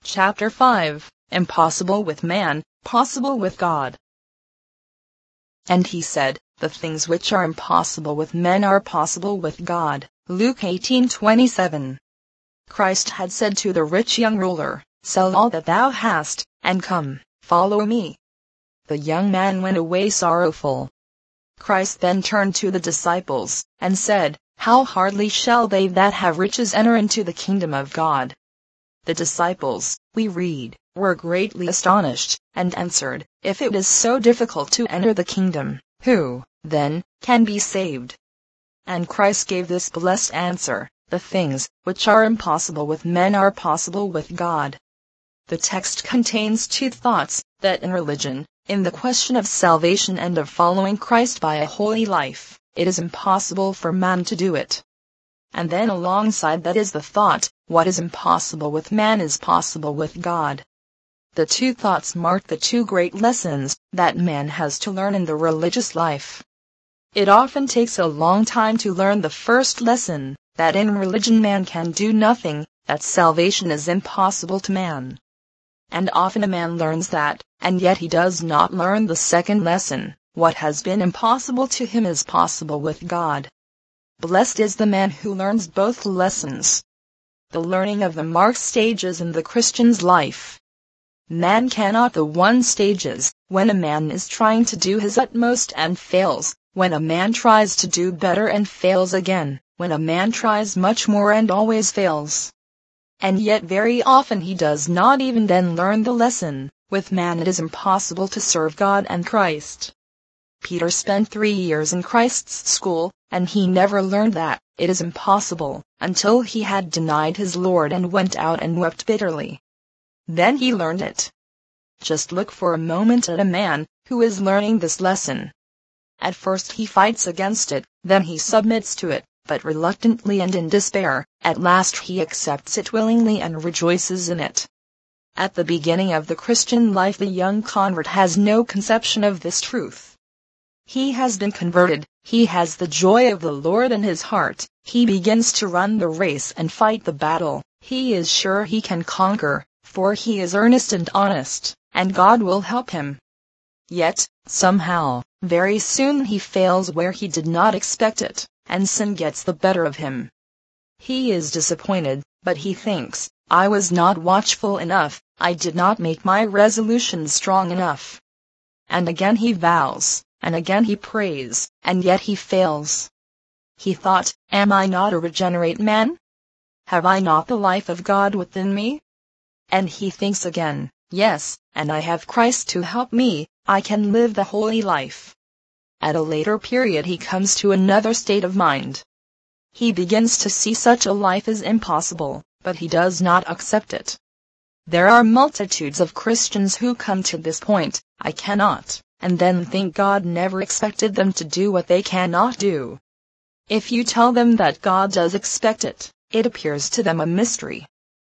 Chapter 5, Impossible with Man, Possible with God. And he said, the things which are impossible with men are possible with God. Luke 18:27. Christ had said to the rich young ruler, sell all that thou hast, and come, follow me. The young man went away sorrowful. Christ then turned to the disciples, and said, how hardly shall they that have riches enter into the kingdom of God. The disciples, we read, were greatly astonished, and answered, if it is so difficult to enter the kingdom, who, then, can be saved? And Christ gave this blessed answer, the things which are impossible with men are possible with God. The text contains two thoughts, that in religion, in the question of salvation and of following Christ by a holy life, it is impossible for man to do it. And then alongside that is the thought, what is impossible with man is possible with God. The two thoughts mark the two great lessons that man has to learn in the religious life. It often takes a long time to learn the first lesson, that in religion man can do nothing, that salvation is impossible to man. And often a man learns that, and yet he does not learn the second lesson, what has been impossible to him is possible with God. Blessed is the man who learns both lessons. The learning of them marks stages in the Christian's life. Man cannot the one stages, when a man is trying to do his utmost and fails, when a man tries to do better and fails again, when a man tries much more and always fails. And yet very often he does not even then learn the lesson, with man it is impossible to serve God and Christ. Peter spent 3 years in Christ's school, and he never learned that it is impossible, until he had denied his Lord and went out and wept bitterly. Then he learned it. Just look for a moment at a man who is learning this lesson. At first he fights against it, then he submits to it, but reluctantly and in despair. At last he accepts it willingly and rejoices in it. At the beginning of the Christian life the young convert has no conception of this truth. He has been converted, he has the joy of the Lord in his heart, he begins to run the race and fight the battle, he is sure he can conquer, for he is earnest and honest, and God will help him. Yet, somehow, very soon he fails where he did not expect it, and sin gets the better of him. He is disappointed, but he thinks, I was not watchful enough, I did not make my resolution strong enough. And again he vows, and again he prays, and yet he fails. He thought, am I not a regenerate man? Have I not the life of God within me? And he thinks again, yes, and I have Christ to help me, I can live the holy life. At a later period he comes to another state of mind. He begins to see such a life as impossible, but he does not accept it. There are multitudes of Christians who come to this point, I cannot, and then think God never expected them to do what they cannot do. If you tell them that God does expect it, it appears to them a mystery.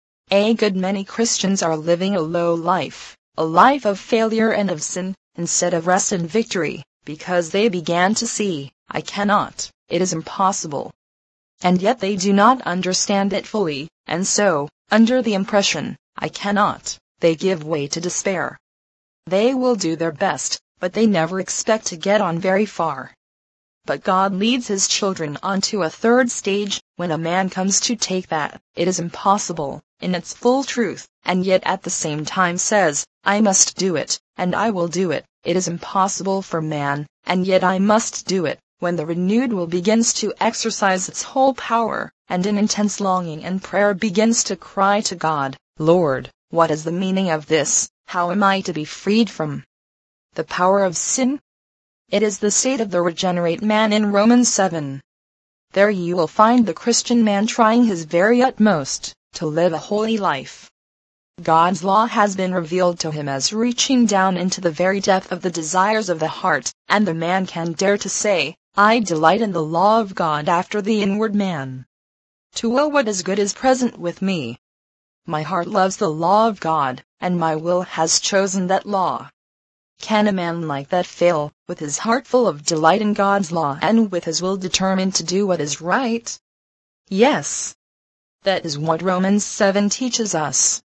A good many Christians are living a low life, a life of failure and of sin, instead of rest and victory, because they began to see, I cannot, it is impossible. And yet they do not understand it fully, and so, under the impression, I cannot, they give way to despair. They will do their best, but they never expect to get on very far. But God leads his children on to a third stage, when a man comes to take that, it is impossible, in its full truth, and yet at the same time says, I must do it, and I will do it, it is impossible for man, and yet I must do it, when the renewed will begins to exercise its whole power, and in intense longing and prayer begins to cry to God, Lord, what is the meaning of this? How am I to be freed from the power of sin? It is the state of the regenerate man in Romans 7. There you will find the Christian man trying his very utmost to live a holy life. God's law has been revealed to him as reaching down into the very depth of the desires of the heart, and the man can dare to say, I delight in the law of God after the inward man. To will what is good is present with me. My heart loves the law of God, and my will has chosen that law. Can a man like that fail, with his heart full of delight in God's law and with his will determined to do what is right? Yes. That is what Romans 7 teaches us.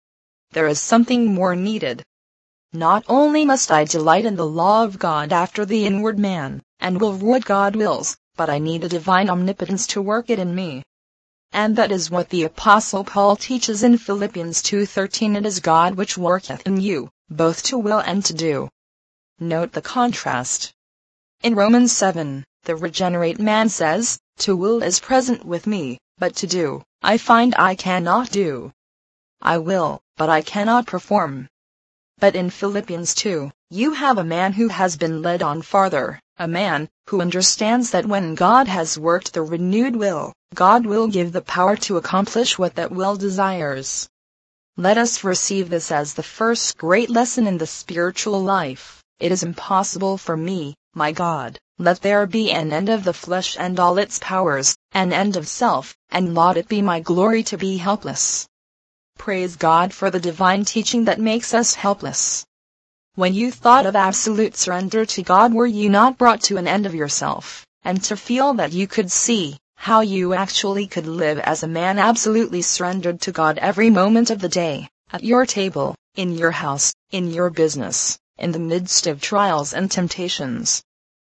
there is something more needed. Not only must I delight in the law of God after the inward man, and will what God wills, but I need a divine omnipotence to work it in me. And that is what the Apostle Paul teaches in Philippians 2:13. It is God which worketh in you, both to will and to do. Note the contrast. In Romans 7, the regenerate man says, to will is present with me, but to do, I find I cannot do. I will, but I cannot perform. But in Philippians 2, you have a man who has been led on farther, a man who understands that when God has worked the renewed will, God will give the power to accomplish what that will desires. Let us receive this as the first great lesson in the spiritual life. It is impossible for me, my God, let there be an end of the flesh and all its powers, an end of self, and let it be my glory to be helpless. Praise God for the divine teaching that makes us helpless. When you thought of absolute surrender to God, were you not brought to an end of yourself, and to feel that you could see how you actually could live as a man absolutely surrendered to God every moment of the day, at your table, in your house, in your business, in the midst of trials and temptations?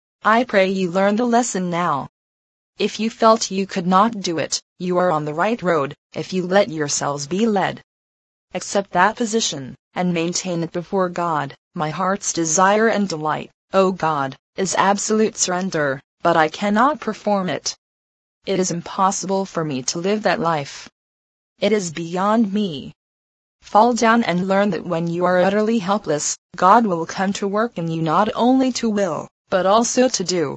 I pray you learn the lesson now. If you felt you could not do it, you are on the right road, if you let yourselves be led. Accept that position, and maintain it before God. My heart's desire and delight, O God, is absolute surrender, but I cannot perform it. It is impossible for me to live that life. It is beyond me. Fall down and learn that when you are utterly helpless, God will come to work in you not only to will, but also to do.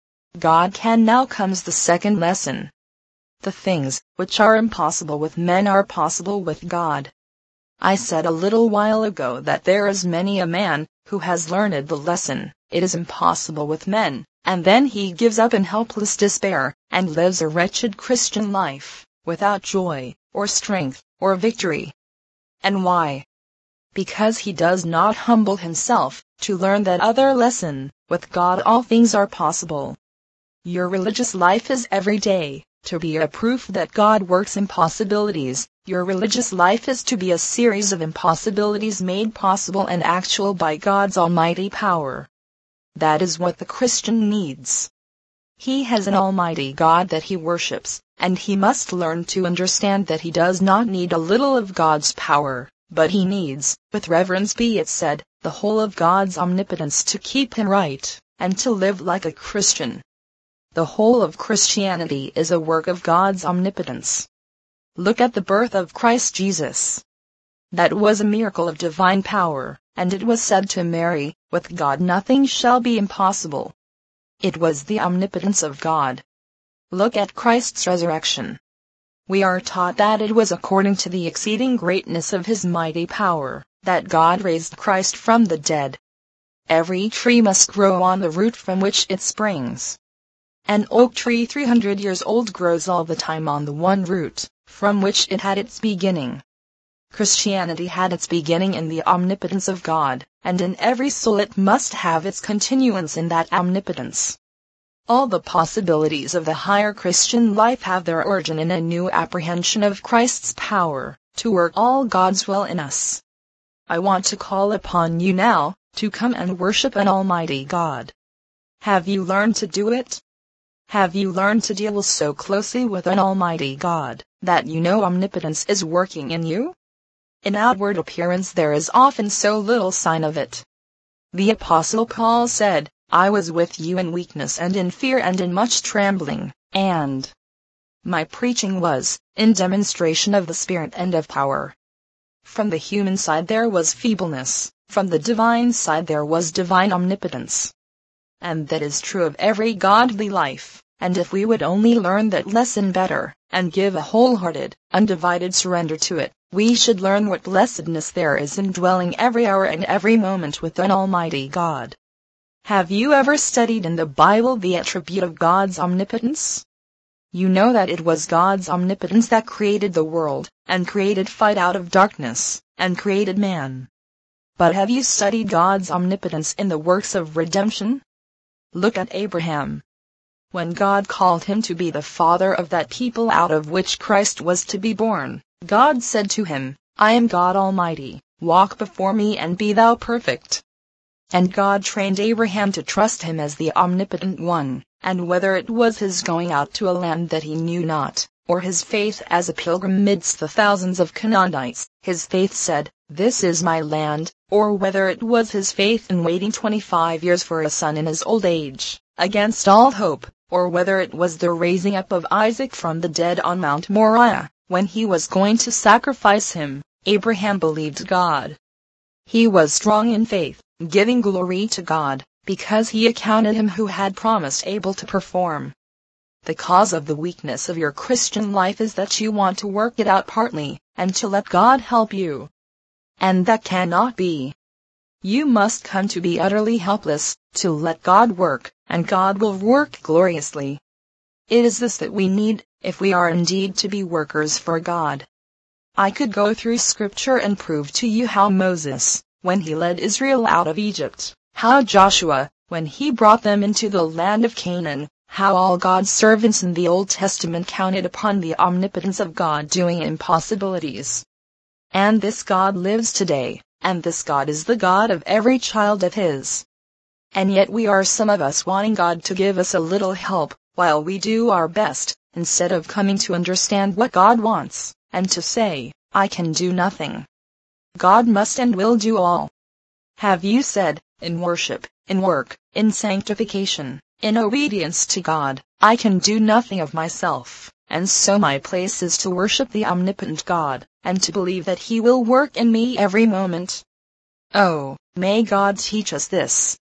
God can. Now comes the second lesson. The things which are impossible with men are possible with God. I said a little while ago that there is many a man who has learned the lesson, it is impossible with men, and then he gives up in helpless despair, and lives a wretched Christian life, without joy, or strength, or victory. And why? Because he does not humble himself to learn that other lesson, with God all things are possible. Your religious life is every day to be a proof that God works impossibilities. Your religious life is to be a series of impossibilities made possible and actual by God's almighty power. That is what the Christian needs. He has an almighty God that he worships, and he must learn to understand that he does not need a little of God's power, but he needs, with reverence be it said, the whole of God's omnipotence to keep him right, and to live like a Christian. The whole of Christianity is a work of God's omnipotence. Look at the birth of Christ Jesus. That was a miracle of divine power, and it was said to Mary, with God nothing shall be impossible. It was the omnipotence of God. Look at Christ's resurrection. We are taught that it was according to the exceeding greatness of his mighty power, that God raised Christ from the dead. Every tree must grow on the root from which it springs. An oak tree 300 years old grows all the time on the one root, from which it had its beginning. Christianity had its beginning in the omnipotence of God, and in every soul it must have its continuance in that omnipotence. All the possibilities of the higher Christian life have their origin in a new apprehension of Christ's power to work all God's will in us. I want to call upon you now to come and worship an almighty God. Have you learned to do it? Have you learned to deal so closely with an almighty God that you know omnipotence is working in you? In outward appearance there is often so little sign of it. The Apostle Paul said, I was with you in weakness and in fear and in much trembling, and my preaching was in demonstration of the Spirit and of power. From the human side there was feebleness, from the divine side there was divine omnipotence. And that is true of every godly life, and if we would only learn that lesson better, and give a wholehearted, undivided surrender to it, we should learn what blessedness there is in dwelling every hour and every moment with an almighty God. Have you ever studied in the Bible the attribute of God's omnipotence? You know that it was God's omnipotence that created the world, and created light out of darkness, and created man. But have you studied God's omnipotence in the works of redemption? Look at Abraham. When God called him to be the father of that people out of which Christ was to be born, God said to him, I am God Almighty. walk before me and be thou perfect. And God trained Abraham to trust him as the omnipotent one, and whether it was his going out to a land that he knew not, or his faith as a pilgrim midst the thousands of Canaanites, his faith said, "This is my land," or whether it was his faith in waiting 25 years for a son in his old age, against all hope, or whether it was the raising up of Isaac from the dead on Mount Moriah, when he was going to sacrifice him, Abraham believed God. He was strong in faith, giving glory to God, because he accounted him who had promised able to perform. The cause of the weakness of your Christian life is that you want to work it out partly, and to let God help you. And that cannot be. You must come to be utterly helpless, to let God work, and God will work gloriously. It is this that we need, if we are indeed to be workers for God. I could go through Scripture and prove to you how Moses, when he led Israel out of Egypt, how Joshua, when he brought them into the land of Canaan, how all God's servants in the Old Testament counted upon the omnipotence of God doing impossibilities. And this God lives today, and this God is the God of every child of his. And yet we are some of us wanting God to give us a little help, while we do our best, instead of coming to understand what God wants, and to say, "I can do nothing. God must and will do all." Have you said, in worship, in work, in sanctification, in obedience to God, "I can do nothing of myself, and so my place is to worship the omnipotent God, and to believe that He will work in me every moment"? Oh, may God teach us this.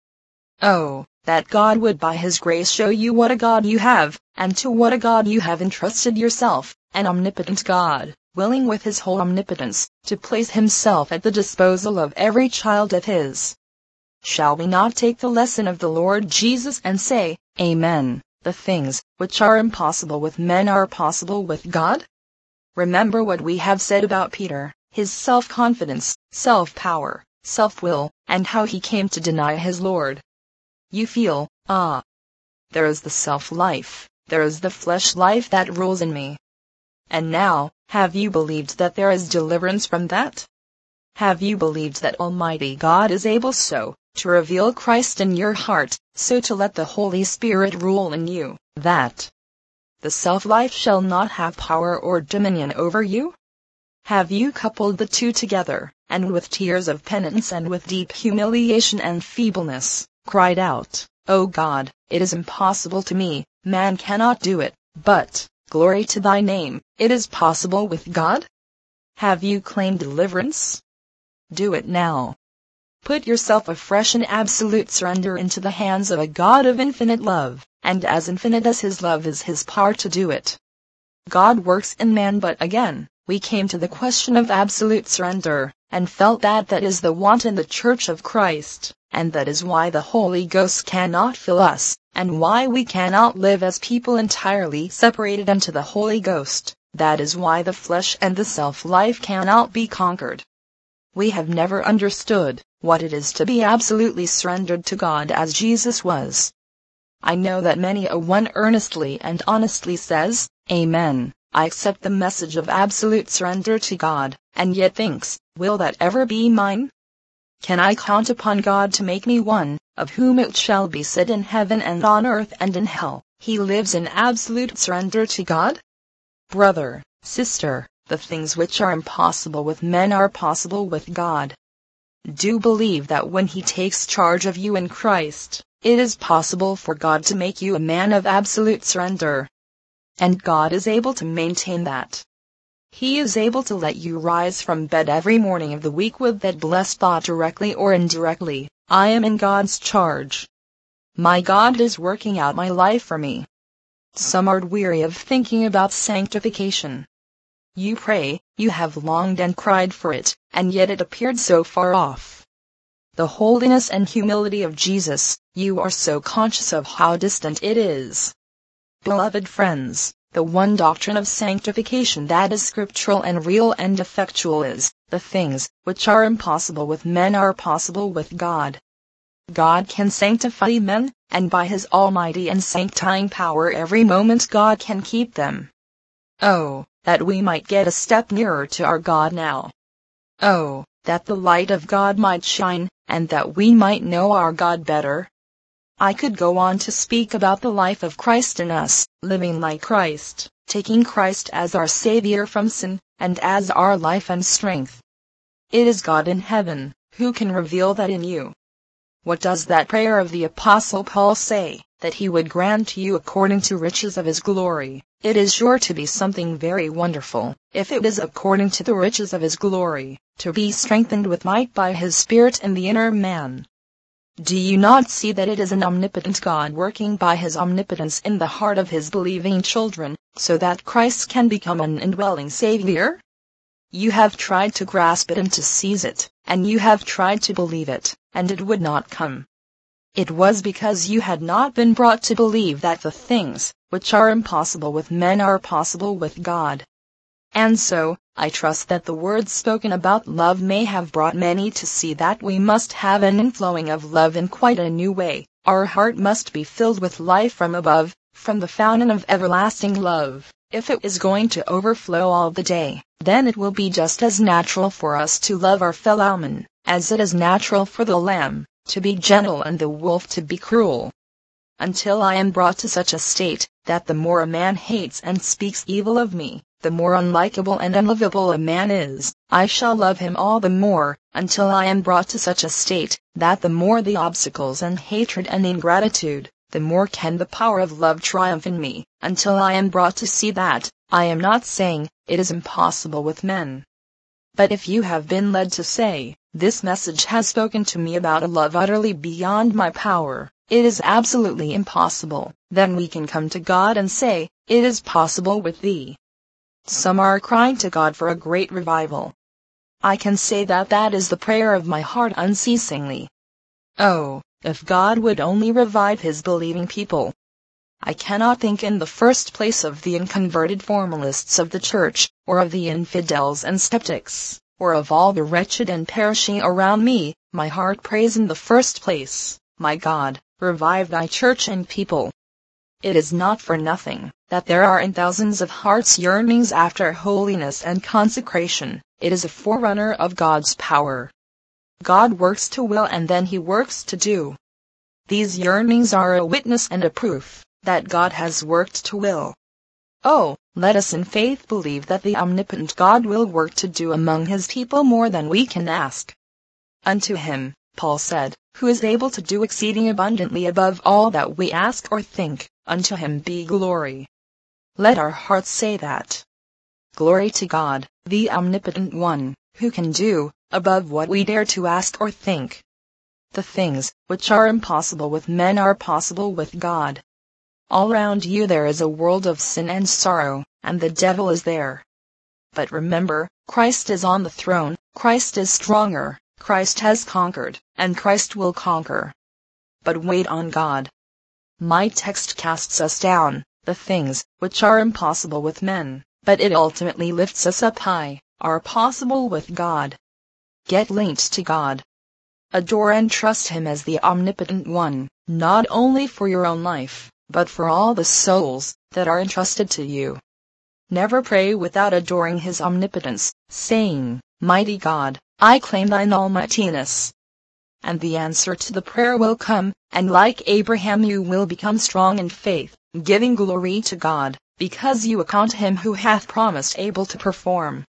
Oh, that God would by His grace show you what a God you have, and to what a God you have entrusted yourself, an omnipotent God, willing with His whole omnipotence, to place Himself at the disposal of every child of His. Shall we not take the lesson of the Lord Jesus and say, "Amen, the things which are impossible with men are possible with God"? Remember what we have said about Peter, his self-confidence, self-power, self-will, and how he came to deny his Lord. You feel, there is the self-life, there is the flesh life that rules in me. And now, have you believed that there is deliverance from that? Have you believed that Almighty God is able so to reveal Christ in your heart, so to let the Holy Spirit rule in you, that the self-life shall not have power or dominion over you? Have you coupled the two together, and with tears of penitence and with deep humiliation and feebleness, cried out, "O God, it is impossible to me, man cannot do it, but, glory to thy name, it is possible with God"? Have you claimed deliverance? Do it now. Put yourself afresh in absolute surrender into the hands of a God of infinite love, and as infinite as His love is His power to do it. God works in man, but again, we came to the question of absolute surrender, and felt that that is the want in the Church of Christ, and that is why the Holy Ghost cannot fill us, and why we cannot live as people entirely separated unto the Holy Ghost. That is why the flesh and the self-life cannot be conquered. We have never understood what it is to be absolutely surrendered to God as Jesus was. I know that many a one earnestly and honestly says, "Amen, I accept the message of absolute surrender to God," and yet thinks, "Will that ever be mine? Can I count upon God to make me one, of whom it shall be said in heaven and on earth and in hell, he lives in absolute surrender to God"? Brother, sister, the things which are impossible with men are possible with God. Do believe that when He takes charge of you in Christ, it is possible for God to make you a man of absolute surrender. And God is able to maintain that. He is able to let you rise from bed every morning of the week with that blessed thought, directly or indirectly, "I am in God's charge. My God is working out my life for me." Some are weary of thinking about sanctification. You pray, you have longed and cried for it, and yet it appeared so far off. The holiness and humility of Jesus, you are so conscious of how distant it is. Beloved friends, the one doctrine of sanctification that is scriptural and real and effectual is, the things which are impossible with men are possible with God. God can sanctify men, and by His almighty and sanctifying power every moment God can keep them. Oh, that we might get a step nearer to our God now. Oh, that the light of God might shine, and that we might know our God better. I could go on to speak about the life of Christ in us, living like Christ, taking Christ as our Savior from sin, and as our life and strength. It is God in heaven, who can reveal that in you. What does that prayer of the Apostle Paul say? That he would grant to you according to riches of his glory. It is sure to be something very wonderful, if it is according to the riches of his glory, to be strengthened with might by his Spirit in the inner man. Do you not see that it is an omnipotent God working by his omnipotence in the heart of his believing children, so that Christ can become an indwelling Savior? You have tried to grasp it and to seize it, and you have tried to believe it, and it would not come. It was because you had not been brought to believe that the things which are impossible with men are possible with God. And so, I trust that the words spoken about love may have brought many to see that we must have an inflowing of love in quite a new way. Our heart must be filled with life from above, from the fountain of everlasting love. If it is going to overflow all the day, then it will be just as natural for us to love our fellow man, as it is natural for the lamb to be gentle and the wolf to be cruel. Until I am brought to such a state, that the more a man hates and speaks evil of me, the more unlikable and unlovable a man is, I shall love him all the more, until I am brought to such a state, that the more the obstacles and hatred and ingratitude, the more can the power of love triumph in me, until I am brought to see that, I am not saying, it is impossible with men. But if you have been led to say, this message has spoken to me about a love utterly beyond my power, it is absolutely impossible, then we can come to God and say, it is possible with thee. Some are crying to God for a great revival. I can say that that is the prayer of my heart unceasingly. Oh, if God would only revive his believing people. I cannot think in the first place of the unconverted formalists of the church, or of the infidels and skeptics, or of all the wretched and perishing around me. My heart prays in the first place, my God, revive thy church and people. It is not for nothing that there are in thousands of hearts yearnings after holiness and consecration. It is a forerunner of God's power. God works to will and then he works to do. These yearnings are a witness and a proof that God has worked to will. Oh, let us in faith believe that the omnipotent God will work to do among his people more than we can ask. Unto him, Paul said, who is able to do exceeding abundantly above all that we ask or think, unto him be glory. Let our hearts say that. Glory to God, the omnipotent one, who can do, above what we dare to ask or think. The things which are impossible with men are possible with God. All round you there is a world of sin and sorrow, and the devil is there. But remember, Christ is on the throne, Christ is stronger, Christ has conquered, and Christ will conquer. But wait on God. My text casts us down, the things which are impossible with men, but it ultimately lifts us up high, are possible with God. Get linked to God. Adore and trust him as the omnipotent one, not only for your own life, but for all the souls that are entrusted to you. Never pray without adoring his omnipotence, saying, Mighty God, I claim thine almightiness. And the answer to the prayer will come, and like Abraham you will become strong in faith, giving glory to God, because you account him who hath promised able to perform.